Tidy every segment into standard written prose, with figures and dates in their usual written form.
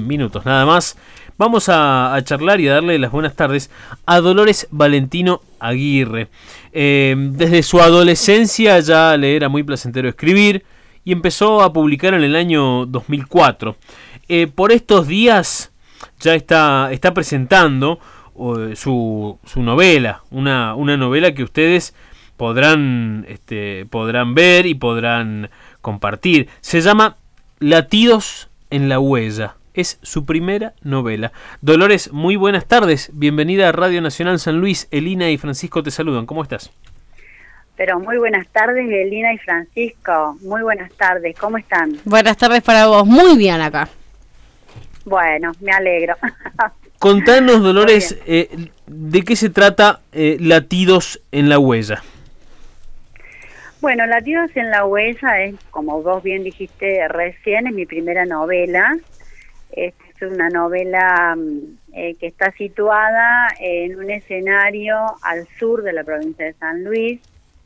minutos nada más, vamos a charlar y a darle las buenas tardes a Dolores Valentino Aguirre. Desde su adolescencia ya le era muy placentero escribir y empezó a publicar en el año 2004. Por estos días ya está presentando su novela, una novela que ustedes podrán ver y podrán compartir. Se llama Latidos en la Huella. Es su primera novela. Dolores, muy buenas tardes. Bienvenida a Radio Nacional San Luis. Elina y Francisco te saludan. ¿Cómo estás? Pero muy buenas tardes, Elina y Francisco. Muy buenas tardes. ¿Cómo están? Buenas tardes para vos. Muy bien acá. Bueno, me alegro. Contanos, Dolores, ¿de qué se trata Latidos en la Huella? Bueno, Latidos en la Huella es, como vos bien dijiste recién, es mi primera novela. Es una novela que está situada en un escenario al sur de la provincia de San Luis.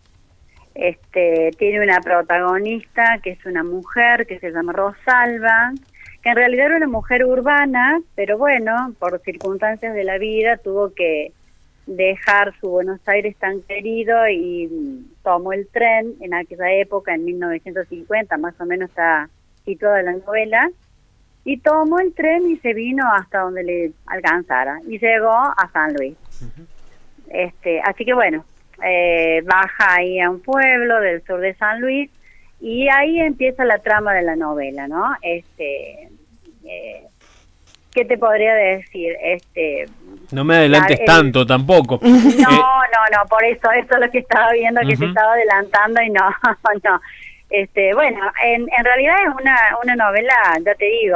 Tiene una protagonista que es una mujer que se llama Rosalba, que en realidad era una mujer urbana, pero bueno, por circunstancias de la vida tuvo que dejar su Buenos Aires tan querido y tomó el tren en aquella época, en 1950, más o menos está situada la novela, y tomó el tren y se vino hasta donde le alcanzara, y llegó a San Luis. Uh-huh. Así que bueno, baja ahí a un pueblo del sur de San Luis, y ahí empieza la trama de la novela, ¿no? ¿Qué te podría decir? No me adelantes tanto tampoco. No, por eso es lo que estaba viendo, que te estaba adelantando y no. Bueno, en realidad es una novela, ya te digo,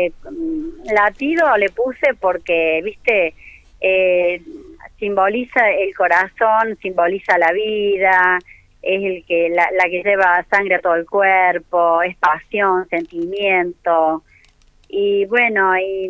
Latido le puse porque, viste, simboliza el corazón, simboliza la vida, es la que lleva sangre a todo el cuerpo, es pasión, sentimiento. Y bueno,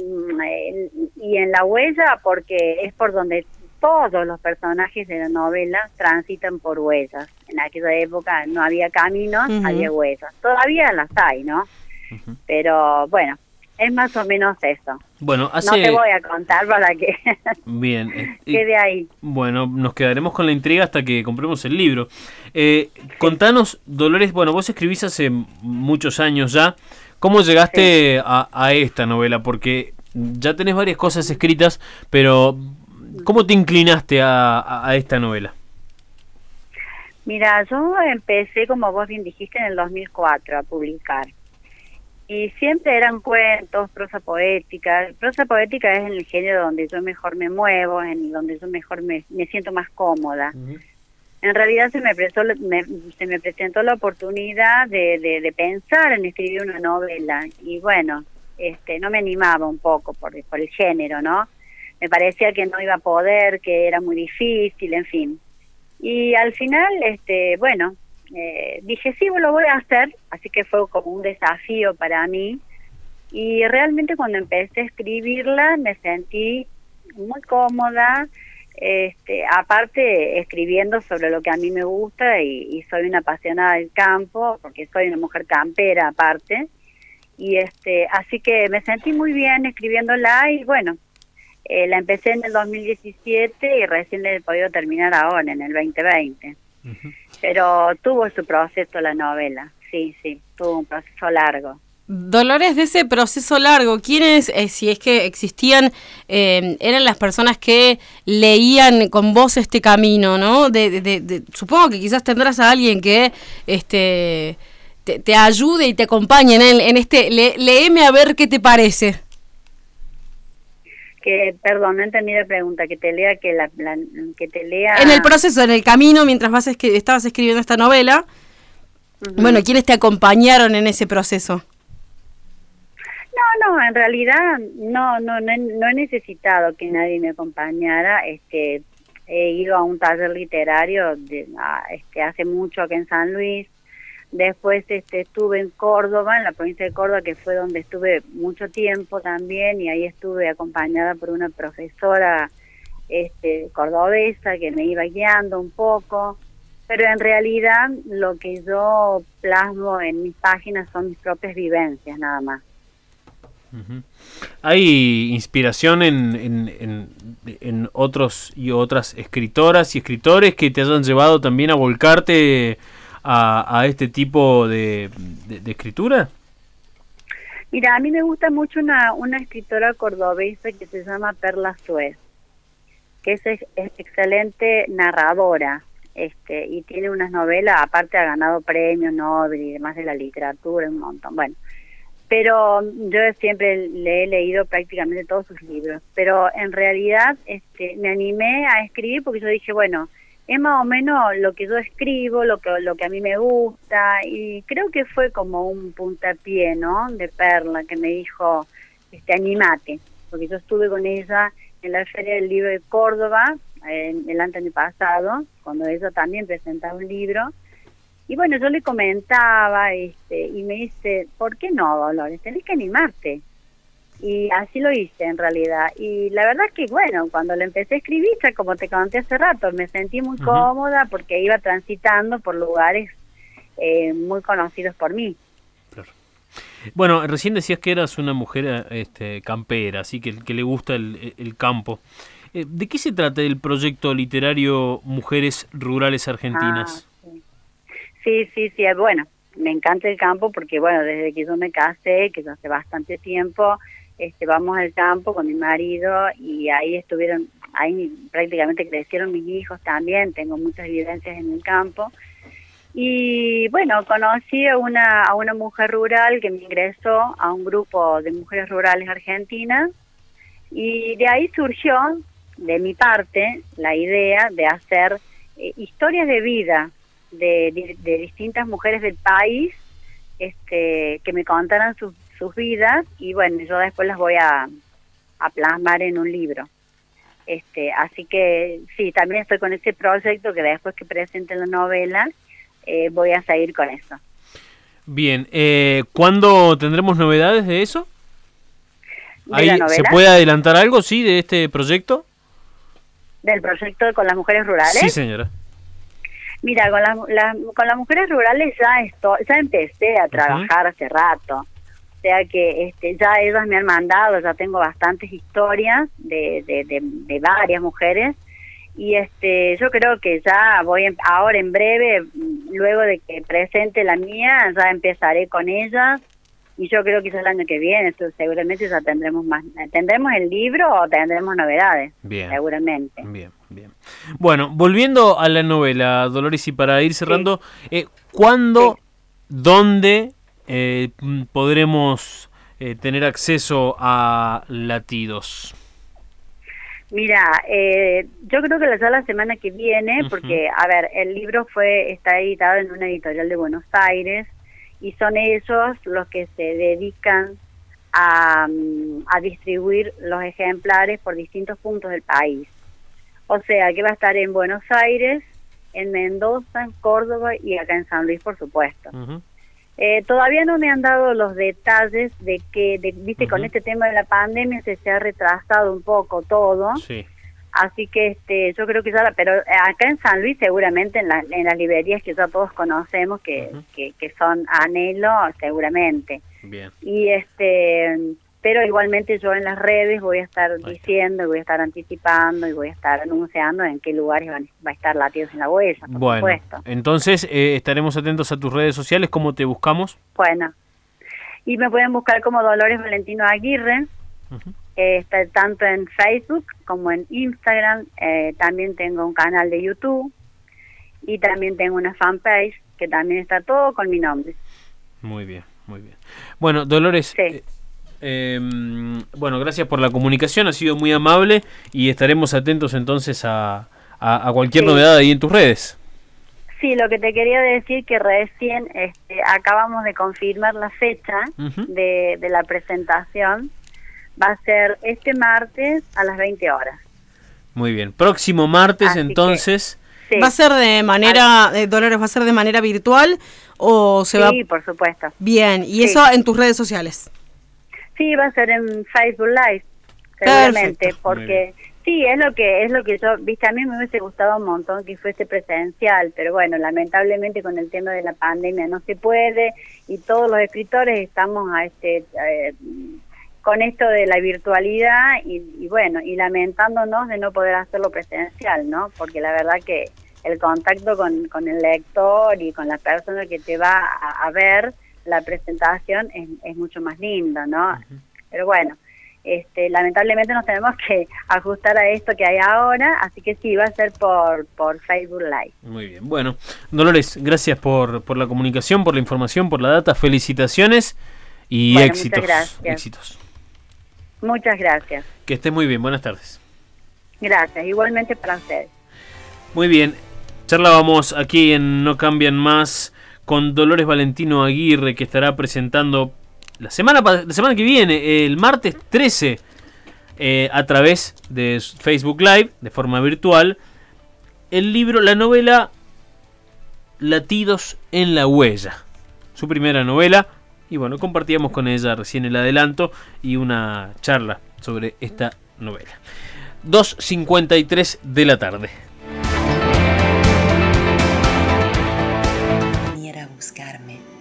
y en la huella, porque es por donde todos los personajes de la novela transitan por huellas. En aquella época no había caminos, había huellas. Todavía las hay, ¿no? Uh-huh. Pero bueno, es más o menos eso. Bueno, no te voy a contar para que bien, quede ahí. Bueno, nos quedaremos con la intriga hasta que compremos el libro. Contanos, Dolores, bueno, vos escribís hace muchos años ya. ¿Cómo llegaste a esta novela? Porque ya tenés varias cosas escritas, pero ¿cómo te inclinaste a esta novela? Mira, yo empecé, como vos bien dijiste, en el 2004 a publicar. Y siempre eran cuentos, prosa poética. Prosa poética es en el género donde yo mejor me muevo, en donde yo mejor me siento más cómoda. Uh-huh. En realidad se me presentó la oportunidad de pensar en escribir una novela y bueno, no me animaba un poco por el género, ¿no? Me parecía que no iba a poder, que era muy difícil, en fin. Y al final, dije, sí, lo voy a hacer, así que fue como un desafío para mí. Y realmente cuando empecé a escribirla me sentí muy cómoda, aparte escribiendo sobre lo que a mí me gusta y soy una apasionada del campo, porque soy una mujer campera aparte, y así que me sentí muy bien escribiéndola y bueno, la empecé en el 2017 y recién la he podido terminar ahora, en el 2020. Uh-huh. Pero tuvo su proceso la novela, sí, tuvo un proceso largo. Dolores, de ese proceso largo, ¿quiénes, si es que existían, eran las personas que leían con vos este camino, ¿no? Supongo que quizás tendrás a alguien que te ayude y te acompañe en este, léeme a ver qué te parece. Perdón, no entendí la pregunta, que te lea, que te lea... En el proceso, en el camino, mientras estabas escribiendo esta novela, uh-huh. Bueno, ¿quiénes te acompañaron en ese proceso? No, en realidad no he necesitado que nadie me acompañara. He ido a un taller literario hace mucho acá en San Luis. Después estuve en Córdoba, en la provincia de Córdoba, que fue donde estuve mucho tiempo también, y ahí estuve acompañada por una profesora cordobesa que me iba guiando un poco. Pero en realidad lo que yo plasmo en mis páginas son mis propias vivencias, nada más. Ujú. ¿Hay inspiración en otros y otras escritoras y escritores que te hayan llevado también a volcarte a este tipo de escritura? Mira, a mí me gusta mucho una escritora cordobesa que se llama Perla Suez, que es excelente narradora, y tiene unas novelas, aparte ha ganado premios Nobel y demás de la literatura, un montón. Bueno, pero yo siempre le he leído prácticamente todos sus libros, pero en realidad me animé a escribir porque yo dije, bueno, es más o menos lo que yo escribo, lo que a mí me gusta, y creo que fue como un puntapié, ¿no?, de Perla, que me dijo, animate, porque yo estuve con ella en la Feria del Libro de Córdoba el año pasado, cuando ella también presentaba un libro. Y bueno, yo le comentaba, y me dice, ¿por qué no, Dolores? Tenés que animarte. Y así lo hice, en realidad. Y la verdad es que, bueno, cuando lo empecé a escribir, ya como te conté hace rato, me sentí muy cómoda porque iba transitando por lugares muy conocidos por mí. Claro. Bueno, recién decías que eras una mujer campera, así que le gusta el campo. ¿De qué se trata el proyecto literario Mujeres Rurales Argentinas? Sí, bueno, me encanta el campo porque, bueno, desde que yo me casé, que ya hace bastante tiempo, vamos al campo con mi marido y ahí prácticamente crecieron mis hijos también, tengo muchas vivencias en el campo. Y bueno, conocí a una mujer rural que me ingresó a un grupo de mujeres rurales argentinas y de ahí surgió, de mi parte, la idea de hacer historias de vida de distintas mujeres del país, que me contaran sus vidas, y bueno, yo después las voy a plasmar en un libro. Así que sí, también estoy con ese proyecto que después que presente la novela voy a seguir con eso. Bien, ¿cuándo tendremos novedades de eso? ¿De la novela? ¿Se puede adelantar algo, sí, de este proyecto? ¿Del proyecto con las mujeres rurales? Sí, señora. Mira, con las mujeres rurales ya empecé a trabajar hace rato. O sea que ya ellas me han mandado, ya tengo bastantes historias de varias mujeres. Y yo creo que ya ahora en breve, luego de que presente la mía, ya empezaré con ellas. Y yo creo que ya el año que viene, seguramente ya tendremos el libro o tendremos novedades. Bien. Seguramente. Bien. Bueno, volviendo a la novela, Dolores, y para ir cerrando, ¿cuándo, dónde podremos tener acceso a Latidos? Mira, yo creo que ya la semana que viene, porque, a ver, el libro está editado en una editorial de Buenos Aires, y son ellos los que se dedican a distribuir los ejemplares por distintos puntos del país. O sea, que va a estar en Buenos Aires, en Mendoza, en Córdoba y acá en San Luis, por supuesto. Todavía no me han dado los detalles de que, viste, con este tema de la pandemia se ha retrasado un poco todo. Sí. Así que yo creo que ya, pero acá en San Luis seguramente en las librerías que ya todos conocemos que son Anhelo, seguramente. Bien. Y pero igualmente yo en las redes voy a estar diciendo, y voy a estar anticipando y voy a estar anunciando en qué lugares va a estar Latidos en la Huella, por supuesto. Entonces estaremos atentos a tus redes sociales. ¿Cómo te buscamos? Bueno, y me pueden buscar como Dolores Valentino Aguirre. Está tanto en Facebook como en Instagram. También tengo un canal de YouTube y también tengo una fanpage que también está todo con mi nombre. Muy bien. Bueno, Dolores, sí. Bueno, gracias por la comunicación, ha sido muy amable y estaremos atentos entonces a cualquier novedad ahí en tus redes. Sí, lo que te quería decir que recién acabamos de confirmar la fecha de la presentación. Va a ser este martes a las 20 horas. Muy bien. Próximo martes, así entonces. Sí. ¿Va a ser de manera, Dolores, va a ser de manera virtual o se va? Sí, por supuesto. Bien, y eso en tus redes sociales. Sí, va a ser en Facebook Live, seguramente, porque sí, es lo que yo, viste, a mí me hubiese gustado un montón que fuese presencial, pero bueno, lamentablemente con el tema de la pandemia no se puede y todos los escritores estamos con esto de la virtualidad y bueno, y lamentándonos de no poder hacerlo presencial, ¿no? Porque la verdad que el contacto con el lector y con la persona que te va a ver la presentación es mucho más lindo, ¿no? Uh-huh. Pero bueno, lamentablemente nos tenemos que ajustar a esto que hay ahora, así que sí, va a ser por Facebook Live. Muy bien, bueno, Dolores, gracias por la comunicación, por la información, por la data, felicitaciones y bueno, éxitos. Muchas gracias. Éxitos. Muchas gracias. Que estés muy bien, buenas tardes. Gracias, igualmente para ustedes. Muy bien, charlábamos aquí en No Cambian Más con Dolores Valentino Aguirre, que estará presentando la semana que viene, el martes 13, a través de Facebook Live, de forma virtual, el libro, la novela Latidos en la Huella, su primera novela. Y bueno, compartíamos con ella recién el adelanto y una charla sobre esta novela. 2:53 de la tarde. Viniera a buscarme.